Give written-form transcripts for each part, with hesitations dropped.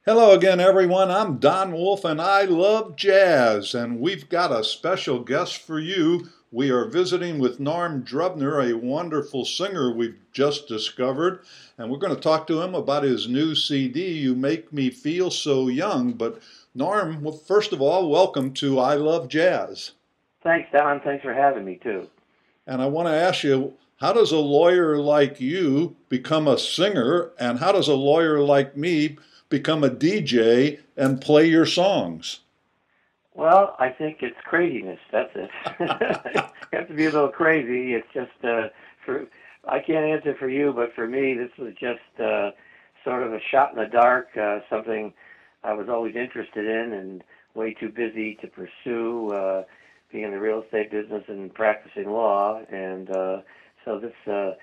Hello again, everyone. I'm Don Wolf, and I love jazz. And we've got a special guest for you. We are visiting with Norm Drubner, a wonderful singer we've just discovered. And we're going to talk to him about his new CD, You Make Me Feel So Young. But Norm, well, first of all, welcome to I Love Jazz. Thanks, Don. Thanks for having me, too. And I want to ask you, how does a lawyer like you become a singer? And how does a lawyer like me become a DJ and play your songs? Well, I think it's craziness. That's it. You have to be a little crazy. It's just for I can't answer for you, but for me, this was just sort of a shot in the dark. Something I was always interested in and way too busy to pursue. Being in the real estate business and practicing law, and so this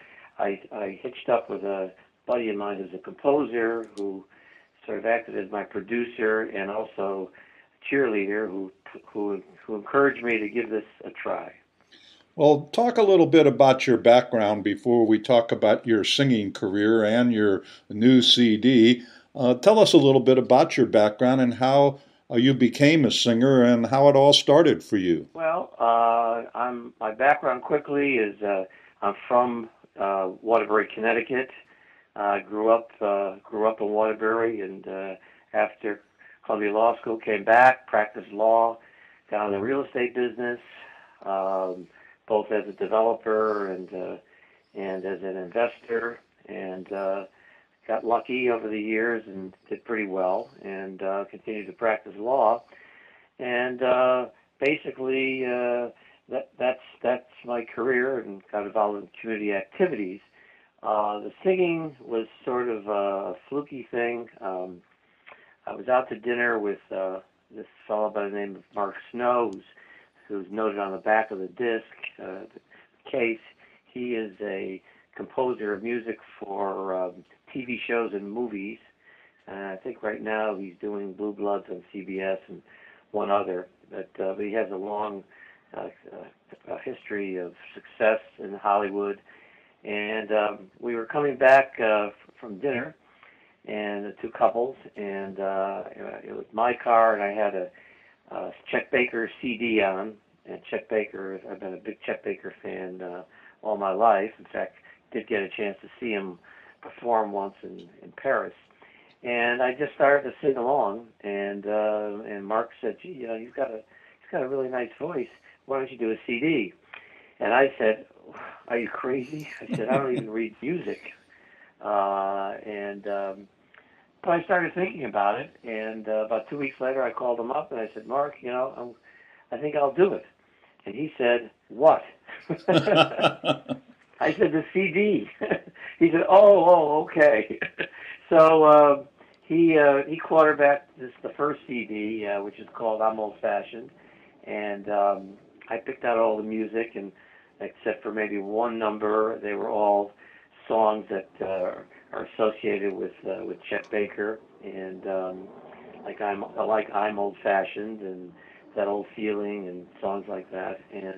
I hitched up with a buddy of mine who's a composer who sort of acted as my producer and also cheerleader who encouraged me to give this a try. Well, talk a little bit about your background before we talk about your singing career and your new CD. Tell us a little bit about your background and how you became a singer and how it all started for you. Well, my background quickly is I'm from Waterbury, Connecticut. Grew up in Waterbury, and after Columbia Law School, came back, practiced law, got in the real estate business, both as a developer and as an investor, and got lucky over the years and did pretty well, and continued to practice law, and basically that's my career, and got involved in community activities. The singing was sort of a fluky thing. I was out to dinner with this fellow by the name of Mark Snow, who's noted on the back of the disc case. He is a composer of music for TV shows and movies. I think right now he's doing Blue Bloods on CBS and one other. But he has a long history of success in Hollywood. And we were coming back from dinner, and the two couples, and it was my car, and I had a Chet Baker CD on. And Chet Baker, I've been a big Chet Baker fan all my life. In fact, did get a chance to see him perform once in Paris. And I just started to sing along, and Mark said, "Gee, he's got a really nice voice. Why don't you do a CD?" And I said, "Are you crazy?" I said, "I don't even read music." But I started thinking about it, and about 2 weeks later, I called him up and I said, "Mark, I think I'll do it." And he said, "What?" I said, "The CD." He said, "Oh, okay." So he quarterbacked the first CD, which is called "I'm Old Fashioned," and I picked out all the music, and except for maybe one number, they were all songs that are associated with Chet Baker, and like I'm Old Fashioned, and That Old Feeling, and songs like that.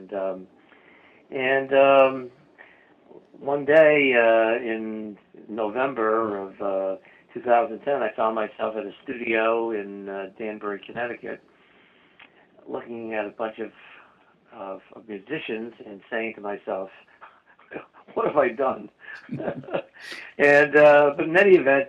And one day in November of 2010, I found myself at a studio in Danbury, Connecticut, looking at a bunch of musicians and saying to myself, "What have I done?" But in any event,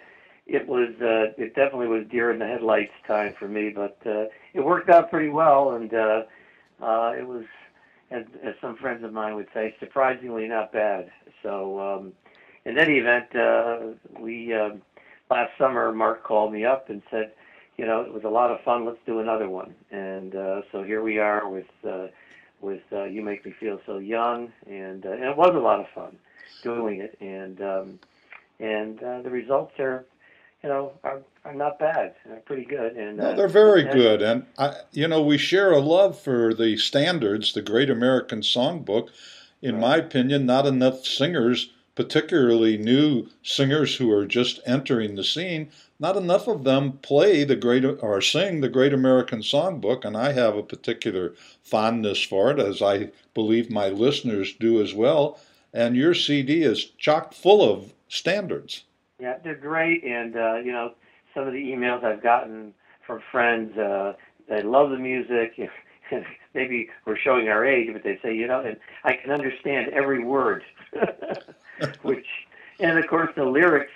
it definitely was deer in the headlights time for me. But it worked out pretty well, and it was, as some friends of mine would say, surprisingly not bad. So in any event, we last summer Mark called me up and said, "It was a lot of fun. Let's do another one." And so here we are with You Make Me Feel So Young, and it was a lot of fun doing it, and the results are not bad. They're pretty good, and No, they're very good. And, we share a love for the standards, the Great American Songbook. In right. my opinion, not enough singers, particularly new singers who are just entering the scene, not enough of them play the great or sing the Great American Songbook, and I have a particular fondness for it, as I believe my listeners do as well. And your CD is chock full of standards. Yeah, they're great, and some of the emails I've gotten from friends. They love the music. Maybe we're showing our age, but they say, and I can understand every word, which, and of course the lyrics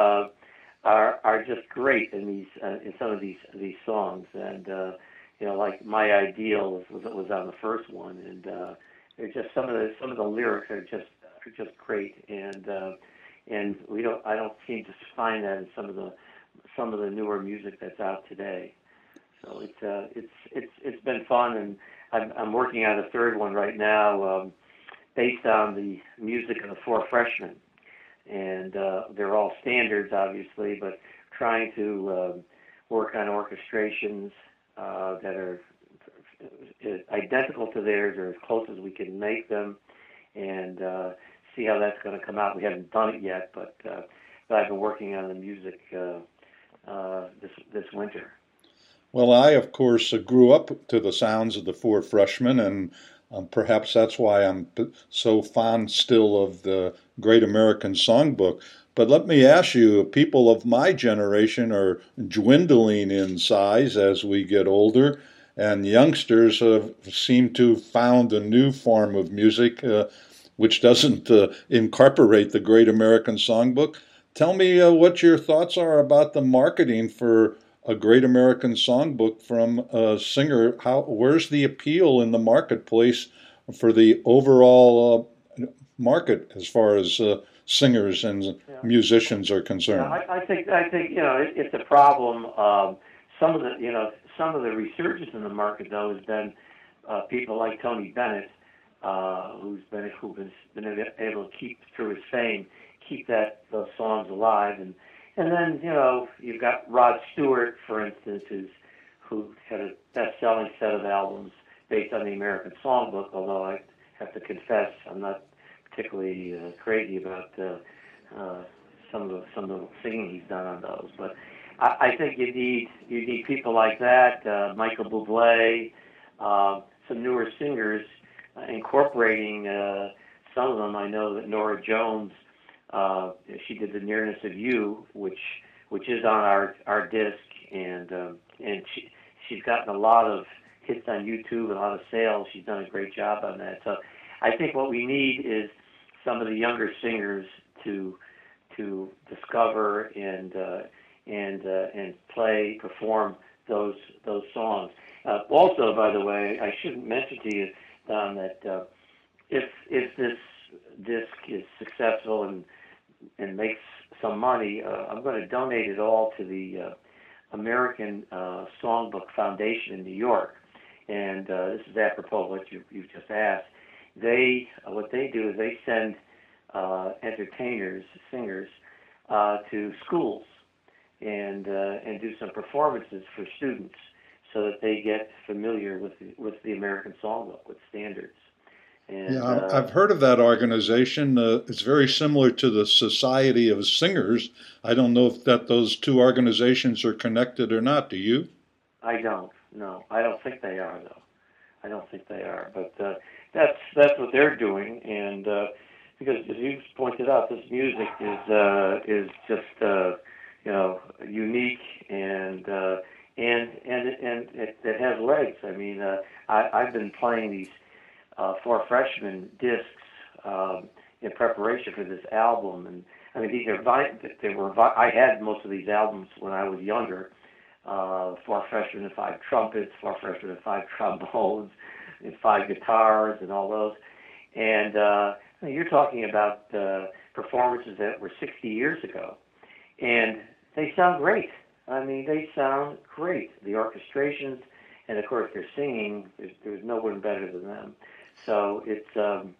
are just great in some of these songs, and like My Ideal was on the first one, and it's just some of the lyrics are just great, and I don't seem to find that in some of the newer music that's out today. So it's been fun, and I'm working on a third one right now, based on the music of the Four Freshmen, and they're all standards, obviously, but trying to work on orchestrations that are identical to theirs or as close as we can make them, and see how that's going to come out. We haven't done it yet, but I've been working on the music this winter. Well, I, of course, grew up to the sounds of the Four Freshmen, and perhaps that's why I'm so fond still of the Great American Songbook. But let me ask you, people of my generation are dwindling in size as we get older, and youngsters seem to have found a new form of music which doesn't incorporate the Great American Songbook. Tell me what your thoughts are about the marketing for a Great American Songbook from a singer. Where's the appeal in the marketplace for the overall market as far as singers and musicians are concerned? I think it's a problem. Some of the resurgence in the market, though, has been people like Tony Bennett, who's been able to keep through his fame, keep those songs alive, and then you've got Rod Stewart, for instance, who had a best-selling set of albums based on the American Songbook. Although I have to confess, I'm not particularly crazy about some of the singing he's done on those. But I think you need people like that, Michael Bublé, some newer singers incorporating some of them. I know that Norah Jones. She did The Nearness of You, which is on our disc, and she's gotten a lot of hits on YouTube and a lot of sales. She's done a great job on that. So I think what we need is some of the younger singers to discover and perform those songs. Also, by the way, I shouldn't mention to you, Don, that if this disc is successful and makes some money, I'm going to donate it all to the American Songbook Foundation in New York. And this is apropos of what you've just asked. What they do is they send entertainers, singers, to schools and do some performances for students so that they get familiar with the American Songbook, with standards. And, I've heard of that organization. It's very similar to the Society of Singers. I don't know if those two organizations are connected or not. Do you? I don't. No, I don't think they are, though. I don't think they are. But that's what they're doing, and because as you pointed out, this music is just unique and it has legs. I mean, I've been playing these Four Freshmen discs in preparation for this album, and I mean I had most of these albums when I was younger. Four Freshmen and 5 trumpets, Four Freshmen and 5 trombones, and 5 guitars, and all those. And you're talking about performances that were 60 years ago, and they sound great. I mean, they sound great. The orchestrations, and of course their singing. There's no one better than them. So it's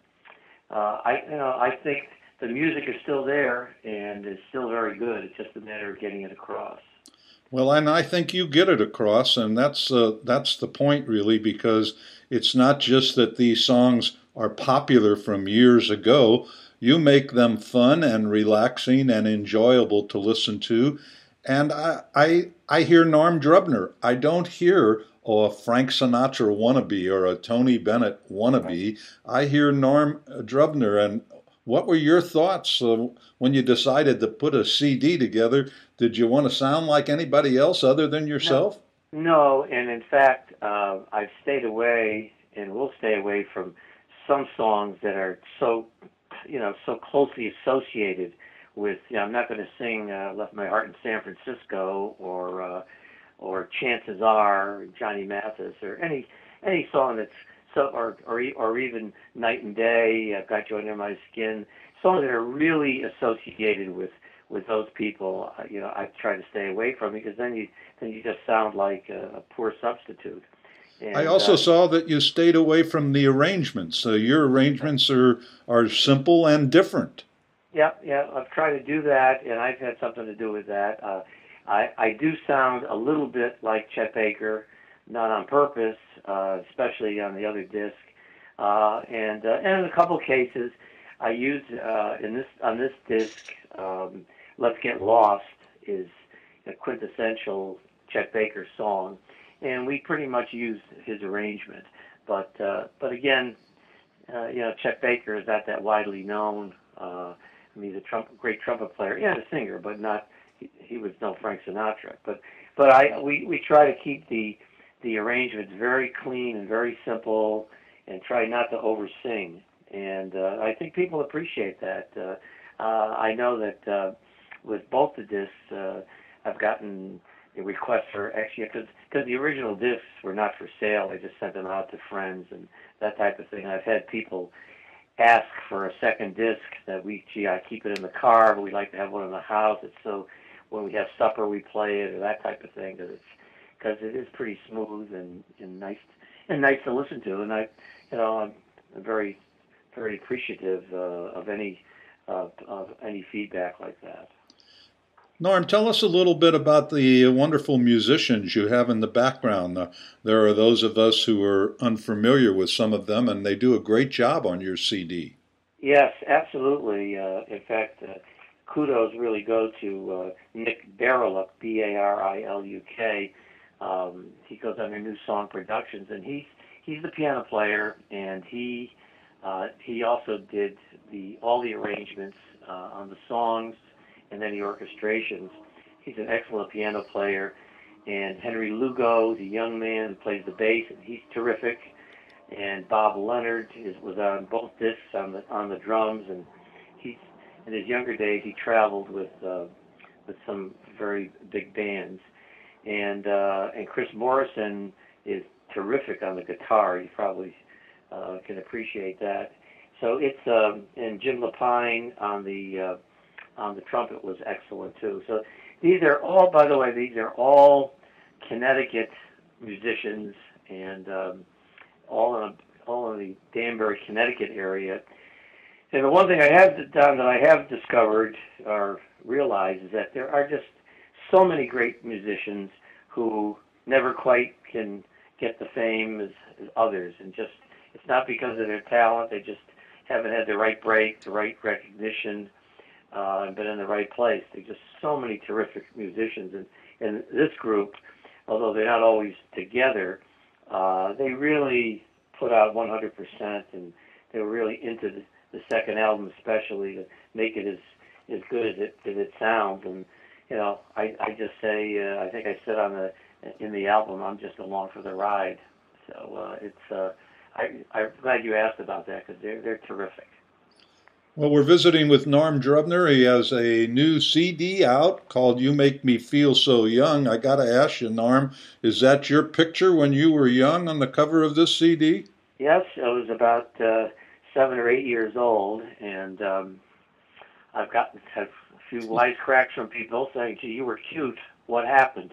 I think the music is still there and it's still very good. It's just a matter of getting it across. Well, and I think you get it across, and that's the point, really, because it's not just that these songs are popular from years ago. You make them fun and relaxing and enjoyable to listen to. And I hear Norm Drubner. I don't hear a Frank Sinatra wannabe or a Tony Bennett wannabe. I hear Norm Drubner, and What were your thoughts when you decided to put a CD together? Did you want to sound like anybody else other than No, yourself? no, and in fact, I've stayed away and will stay away from some songs that are so, so closely associated with. I'm not going to sing "Left My Heart in San Francisco" or "Chances Are," Johnny Mathis, or any song that's so, or even "Night and Day," "I've Got You Under My Skin," songs that are really associated with those people. I try to stay away from because then you just sound like a poor substitute. I And also saw that you stayed away from the arrangements. So your arrangements are simple and different. yeah, yeah, I've tried to do that, and I've had something to do with that. I do sound a little bit like Chet Baker, not on purpose, especially on the other disc. And in a couple cases, I used on this disc. "Let's Get Lost" is a quintessential Chet Baker song, and we pretty much used his arrangement. But again, Chet Baker is not that widely known. He's a great trumpet player and a singer, but not he was no Frank Sinatra. But we try to keep the arrangements very clean and very simple, and try not to oversing. And I think people appreciate that. I know that with both the discs, I've gotten a request for actually because the original discs were not for sale. I just sent them out to friends and that type of thing. I've had people ask for a second disc that I keep it in the car, but we like to have one in the house. It's so when we have supper we play it or that type of thing because it is pretty smooth and nice to listen to. And I'm very very appreciative of any feedback like that. Norm, tell us a little bit about the wonderful musicians you have in the background. There are those of us who are unfamiliar with some of them, and they do a great job on your CD. Yes, absolutely. In fact, kudos really go to Nick Bariluk, Bariluk. He goes under New Song Productions, and he's the piano player, and he also did all the arrangements on the songs and then the orchestrations. He's an excellent piano player. And Henry Lugo, the young man who plays the bass, and he's terrific. And Bob Leonard was on both discs on the drums, and he's in his younger days he traveled with some very big bands. And Chris Morrison is terrific on the guitar. You probably can appreciate that. So it's and Jim Lapine on the trumpet was excellent too. So these are all, by the way, Connecticut musicians, and all in the Danbury, Connecticut area. And the one thing I have done that I have discovered or realized is that there are just so many great musicians who never quite can get the fame as others, and just it's not because of their talent. They just haven't had the right break, the right recognition, and been in the right place. There's just so many terrific musicians, and this group, although they're not always together, they really put out 100%, and they were really into the second album, especially to make it as good as it sounds. And I just say, I think I said in the album, I'm just along for the ride. So I'm glad you asked about that because they're terrific. Well, we're visiting with Norm Drubner. He has a new CD out called You Make Me Feel So Young. I got to ask you, Norm, is that your picture when you were young on the cover of this CD? Yes, I was about 7 or 8 years old, and I've gotten a few wisecracks from people saying, "Gee, you were cute. What happened?"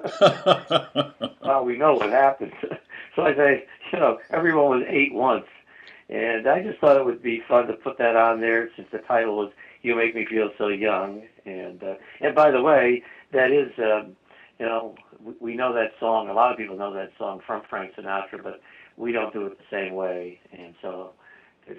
Well, we know what happened. So I say, everyone was 8 once. And I just thought it would be fun to put that on there since the title was "You Make Me Feel So Young." And by the way, that is, we know that song. A lot of people know that song from Frank Sinatra, but we don't do it the same way. And so there's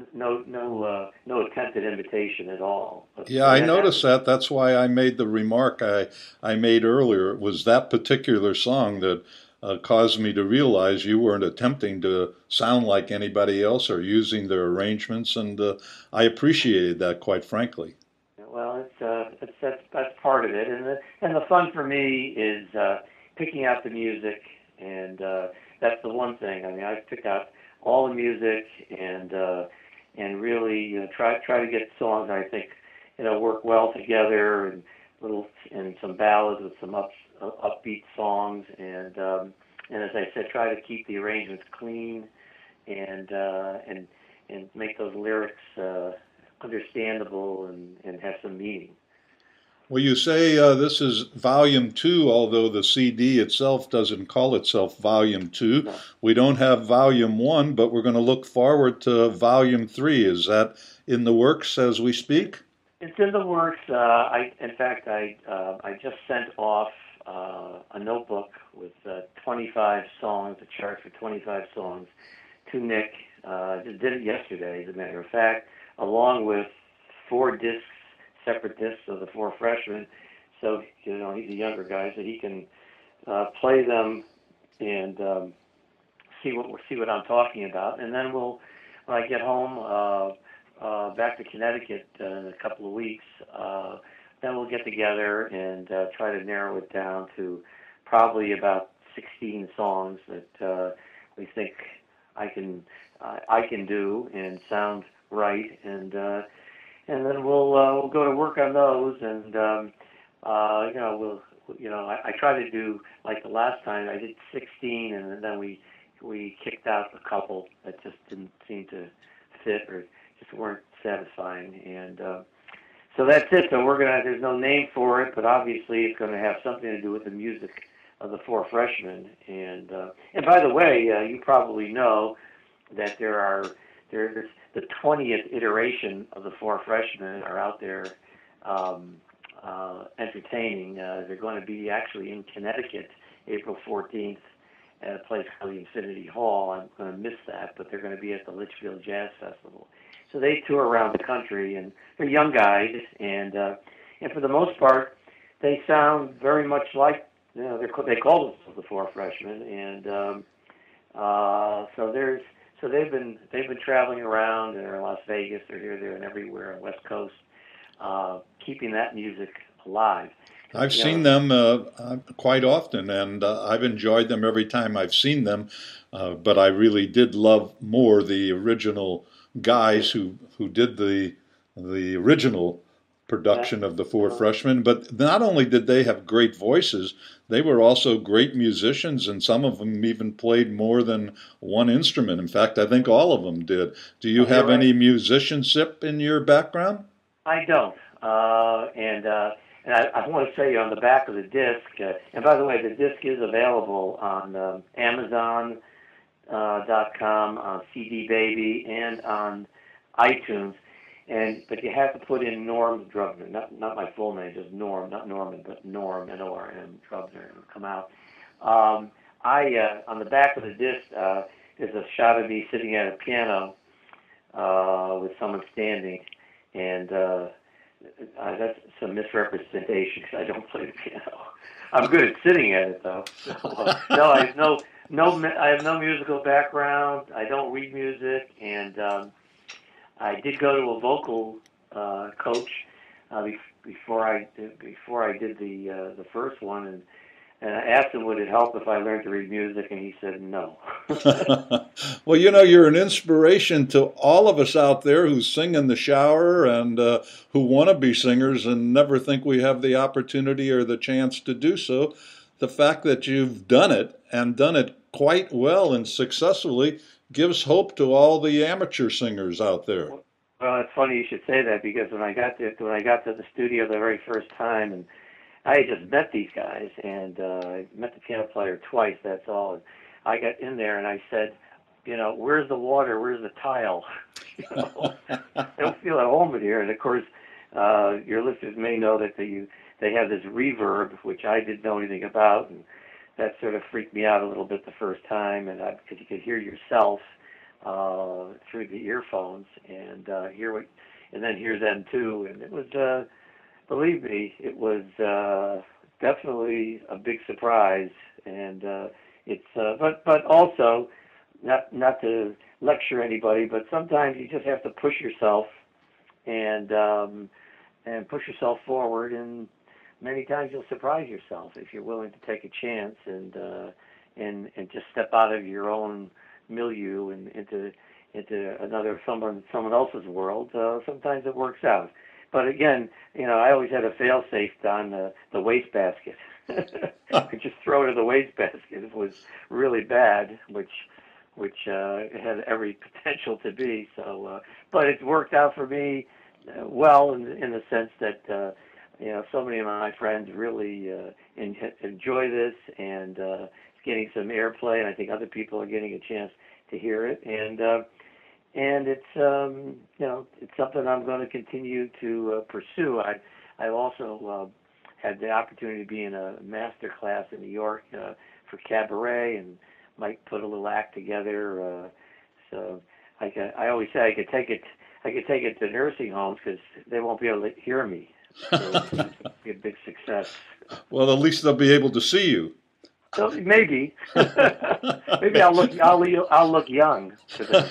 no attempted imitation at all. Yeah, I noticed that. That's why I made the remark I made earlier. It was that particular song that caused me to realize you weren't attempting to sound like anybody else or using their arrangements, and I appreciated that, quite frankly. Well, that's part of it, and the fun for me is picking out the music, and that's the one thing. I mean, I pick out all the music and really try to get songs I think work well together, and some ballads with some upbeat songs, and as I said, try to keep the arrangements clean and make those lyrics understandable and have some meaning. Well, you say this is volume two, although the CD itself doesn't call itself volume two. No. We don't have volume one, but we're going to look forward to volume three. Is that in the works as we speak? It's in the works. In fact, I just sent off a notebook with 25 songs, a chart for 25 songs, to Nick. Just did it yesterday, as a matter of fact, along with 4 discs, separate discs of the 4 freshmen. So he's a younger guy, so he can play them and see what I'm talking about. And then when I get home back to Connecticut in a couple of weeks, then we'll get together and try to narrow it down to probably about 16 songs that we think I can do and sound right, and then we'll go to work on those, and I try to do like the last time I did 16, and then we kicked out a couple that just didn't seem to fit or just weren't satisfying, and so that's it. So there's no name for it, but obviously it's going to have something to do with the music of the 4 freshmen. And by the way, you probably know that there's the 20th iteration of the 4 freshmen are out there entertaining. They're going to be actually in Connecticut April 14th at a place called the Infinity Hall. I'm going to miss that, but they're going to be at the Litchfield Jazz Festival. So they tour around the country, and they're young guys, and for the most part, they sound very much like they call themselves the 4 freshmen, and so they've been traveling around. They're in Las Vegas, they're here, there, and everywhere on the West Coast, keeping that music alive. I've seen them quite often, and I've enjoyed them every time I've seen them. But I really did love more the original guys who did the original production of the 4 freshmen. But not only did they have great voices, they were also great musicians, and some of them even played more than one instrument. In fact, I think all of them did. Do you have any musicianship in your background? I don't, and I want to say on the back of the disc, and by the way, the disc is available on Amazon.com, on CD Baby, and on iTunes. But you have to put in Norm Drubner, not my full name, just Norm, not Norman, but Norm, Norm Drubner, and it'll come out. On the back of the disc is a shot of me sitting at a piano with someone standing, and that's some misrepresentation because I don't play the piano. I'm good at sitting at it though. So, no, I have no musical background. I don't read music, and I did go to a vocal coach before I did the first one, and I asked him would it help if I learned to read music, and he said no. Well, you're an inspiration to all of us out there who sing in the shower and who want to be singers and never think we have the opportunity or the chance to do so. The fact that you've done it and done it quite well and successfully gives hope to all the amateur singers out there. Well, it's funny you should say that, because when I got to the studio the very first time, and I had just met these guys, and I met the piano player twice, that's all. And I got in there and I said, where's the water? Where's the tile? I don't feel at home in here. And of course, your listeners may know that they have this reverb, which I didn't know anything about, and that sort of freaked me out a little bit the first time, and because you could hear yourself through the earphones and then hear them too, and it was. Believe me, it was definitely a big surprise, and it's but also not to lecture anybody, but sometimes you just have to push yourself and push yourself forward, and many times you'll surprise yourself if you're willing to take a chance and just step out of your own milieu and into someone else's world. Sometimes it works out. But again, I always had a fail-safe on the wastebasket. I just throw it in the wastebasket if it was really bad, which it had every potential to be. So, but it's worked out for me well in the sense that so many of my friends really enjoy this, and it's getting some airplay, and I think other people are getting a chance to hear it, and it's it's something I'm going to continue to pursue. I've also had the opportunity to be in a master class in New York for cabaret, and might put a little act together. So I always say I could take it to nursing homes because they won't be able to hear me. So it's be a big success. Well, at least they'll be able to see you. So maybe I'll look young today.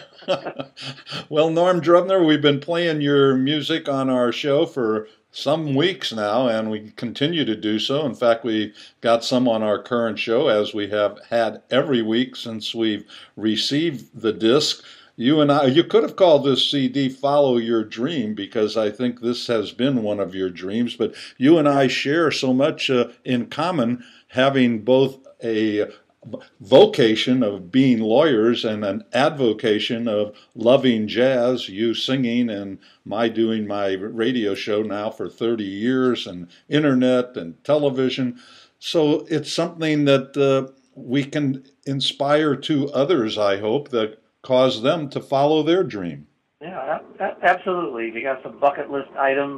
Well, Norm Drubner, we've been playing your music on our show for some weeks now, and we continue to do so. In fact, we got some on our current show, as we have had every week since we've received the disc. You could have called this CD Follow Your Dream, because I think this has been one of your dreams, but you and I share so much in common, having both a vocation of being lawyers and an advocation of loving jazz, you singing and my doing my radio show now for 30 years, and internet and television. So it's something that we can inspire to others, I hope, that cause them to follow their dream. Yeah, absolutely. If you got some bucket list item,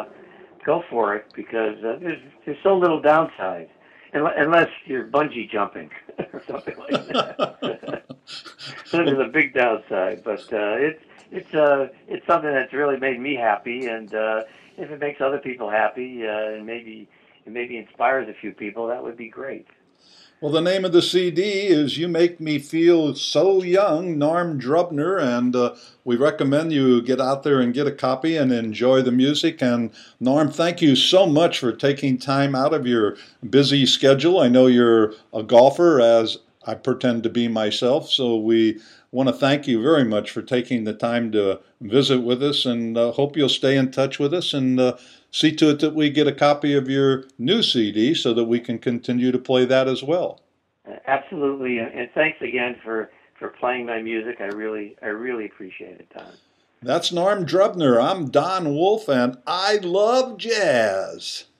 go for it, because there's so little downside. Unless you're bungee jumping or something like that. So there's a big downside, but it's something that's really made me happy, and if it makes other people happy, and maybe inspires a few people, that would be great. Well, the name of the CD is You Make Me Feel So Young, Norm Drubner, and we recommend you get out there and get a copy and enjoy the music. And Norm, thank you so much for taking time out of your busy schedule. I know you're a golfer, as I pretend to be myself, so we want to thank you very much for taking the time to visit with us, and hope you'll stay in touch with us, and see to it that we get a copy of your new CD so that we can continue to play that as well. Absolutely, and thanks again for playing my music. I really appreciate it, Don. That's Norm Drubner. I'm Don Wolf, and I love jazz.